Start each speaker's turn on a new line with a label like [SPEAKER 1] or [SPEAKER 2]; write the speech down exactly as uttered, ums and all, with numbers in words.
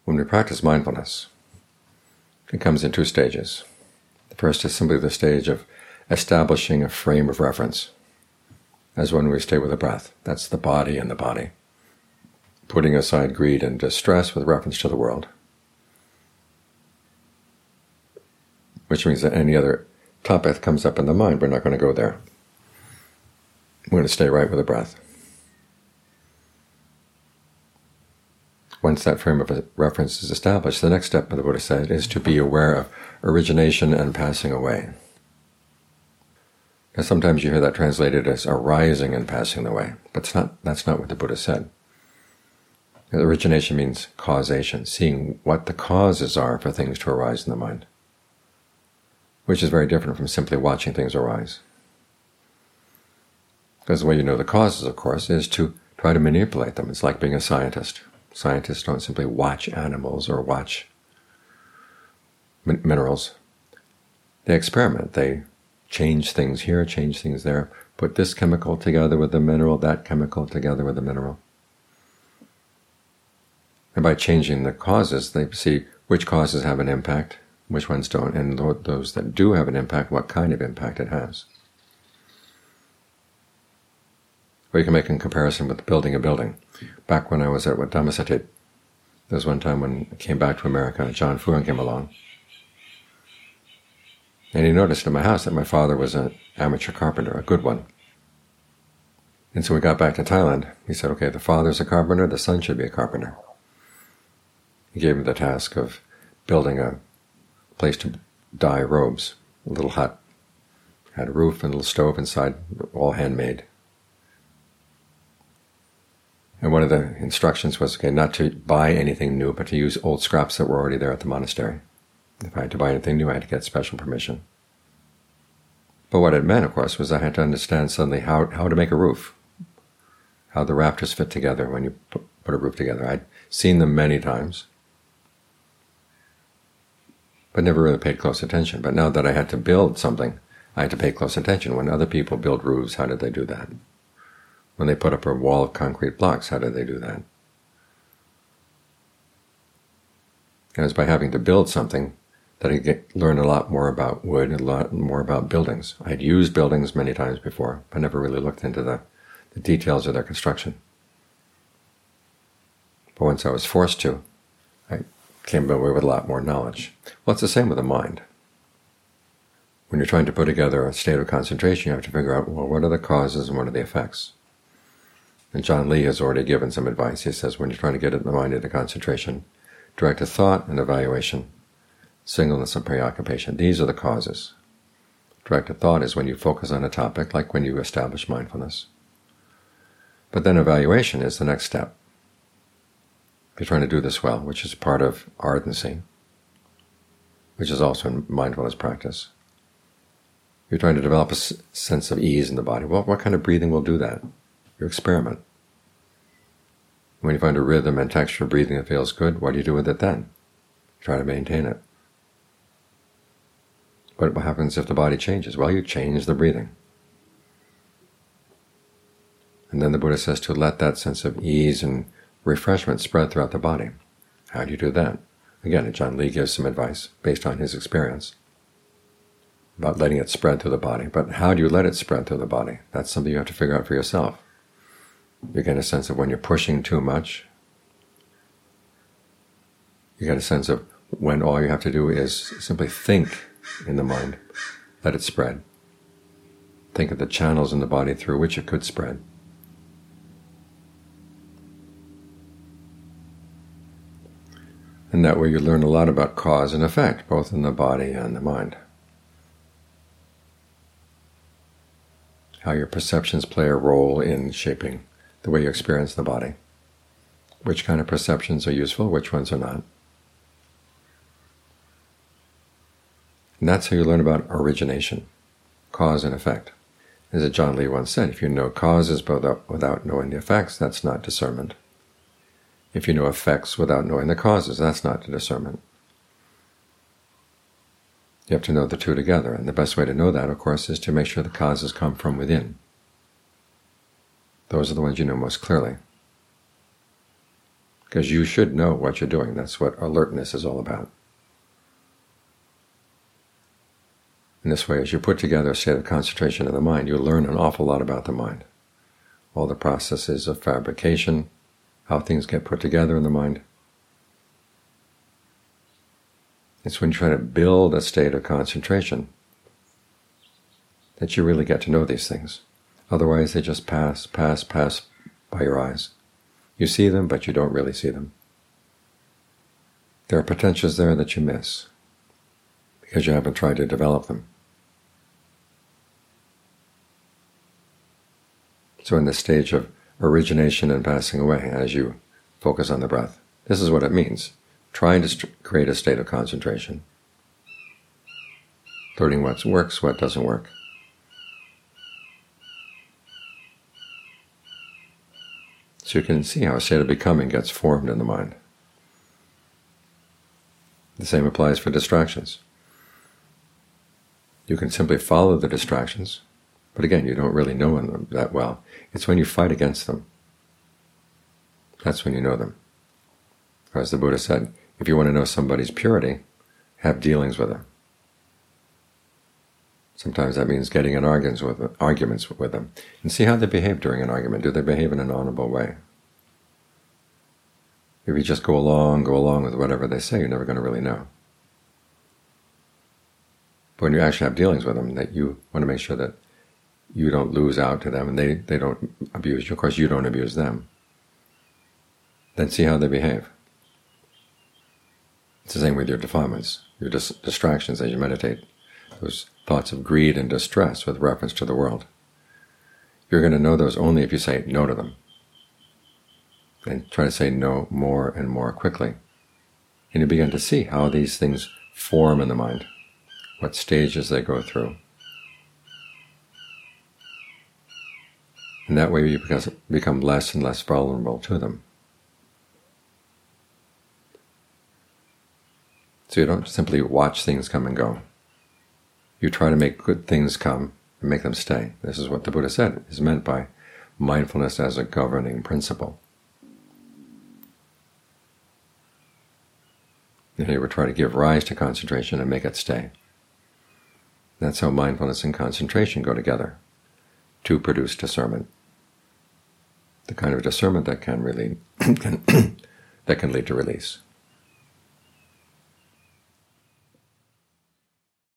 [SPEAKER 1] When we practice mindfulness, it comes in two stages. The first is simply the stage of establishing a frame of reference, as when we stay with the breath. That's the body and the body. Putting aside greed and distress with reference to the world, which means that any other topic that comes up in the mind, we're not going to go there. We're going to stay right with the breath. Once that frame of reference is established, the next step, the Buddha said, is to be aware of origination and passing away. Now, sometimes you hear that translated as arising and passing away, but it's not, that's not what the Buddha said. Origination means causation, seeing what the causes are for things to arise in the mind, which is very different from simply watching things arise. Because the way you know the causes, of course, is to try to manipulate them. It's like being a scientist. Scientists don't simply watch animals or watch min- minerals. They experiment. They change things here, change things there, put this chemical together with the mineral, that chemical together with the mineral. And by changing the causes, they see which causes have an impact, which ones don't, and those that do have an impact, what kind of impact it has. Or you can make a comparison with building a building. Back when I was at Wat Dhammasatthit, there was one time when I came back to America, John Fuang came along, and he noticed in my house that my father was an amateur carpenter, a good one. And so we got back to Thailand. He said, okay, the father's a carpenter, the son should be a carpenter. He gave me the task of building a place to dye robes, a little hut. Had a roof and a little stove inside, all handmade. And one of the instructions was, okay, not to buy anything new, but to use old scraps that were already there at the monastery. If I had to buy anything new, I had to get special permission. But what it meant, of course, was I had to understand suddenly how, how to make a roof, how the rafters fit together when you put, put a roof together. I'd seen them many times, but never really paid close attention. But now that I had to build something, I had to pay close attention. When other people build roofs, how did they do that? When they put up a wall of concrete blocks, how did they do that? And it was by having to build something that I get, learn a lot more about wood, a lot more about buildings. I'd used buildings many times before, but never really looked into the, the details of their construction. But once I was forced to, I came away with a lot more knowledge. Well, it's the same with the mind. When you're trying to put together a state of concentration, you have to figure out, well, what are the causes and what are the effects? And John Lee has already given some advice. He says, when you're trying to get the mind into concentration, direct a thought and evaluation, singleness and preoccupation. These are the causes. Direct a thought is when you focus on a topic, like when you establish mindfulness. But then evaluation is the next step. If you're trying to do this well, which is part of ardency, which is also in mindfulness practice. You're trying to develop a sense of ease in the body. Well, what kind of breathing will do that? You experiment. When you find a rhythm and texture of breathing that feels good, what do you do with it then? Try to maintain it. But what happens if the body changes? Well, you change the breathing. And then the Buddha says to let that sense of ease and refreshment spread throughout the body. How do you do that? Again, John Lee gives some advice based on his experience about letting it spread through the body. But how do you let it spread through the body? That's something you have to figure out for yourself. You get a sense of when you're pushing too much. You get a sense of when all you have to do is simply think in the mind. Let it spread. Think of the channels in the body through which it could spread. And that way you learn a lot about cause and effect, both in the body and the mind. How your perceptions play a role in shaping the way you experience the body. Which kind of perceptions are useful, which ones are not. And that's how you learn about origination, cause and effect. As John Lee once said, if you know causes without knowing the effects, that's not discernment. If you know effects without knowing the causes, that's not discernment. You have to know the two together, and the best way to know that, of course, is to make sure the causes come from within. Those are the ones you know most clearly. because you should know what you're doing. That's what alertness is all about. In this way, as you put together a state of concentration in the mind, you learn an awful lot about the mind. All the processes of fabrication, how things get put together in the mind. It's when you try to build a state of concentration that you really get to know these things. Otherwise, they just pass, pass, pass by your eyes. You see them, but you don't really see them. There are potentials there that you miss because you haven't tried to develop them. So in this stage of origination and passing away, as you focus on the breath, this is what it means. Trying to create a state of concentration. Learning what works, what doesn't work. So you can see how a state of becoming gets formed in the mind. The same applies for distractions. You can simply follow the distractions, but again, you don't really know them that well. It's when you fight against them. That's when you know them. Or as the Buddha said, if you want to know somebody's purity, have dealings with them. Sometimes that means getting in arguments with them, arguments with them, and see how they behave during an argument. Do they behave in an honorable way? If you just go along, go along with whatever they say, you're never going to really know. But when you actually have dealings with them, that you want to make sure that you don't lose out to them and they, they don't abuse you. Of course, you don't abuse them. Then see how they behave. It's the same with your defilements, your dis distractions as you meditate. Those thoughts of greed and distress with reference to the world. You're going to know those only if you say no to them. And try to say no more and more quickly. And you begin to see how these things form in the mind, what stages they go through. And that way you become less and less vulnerable to them. So you don't simply watch things come and go. You try to make good things come and make them stay. This is what the Buddha said is meant by mindfulness as a governing principle. And he would try to give rise to concentration and make it stay. That's how mindfulness and concentration go together, to produce discernment. The kind of discernment that can really can, that can lead to release.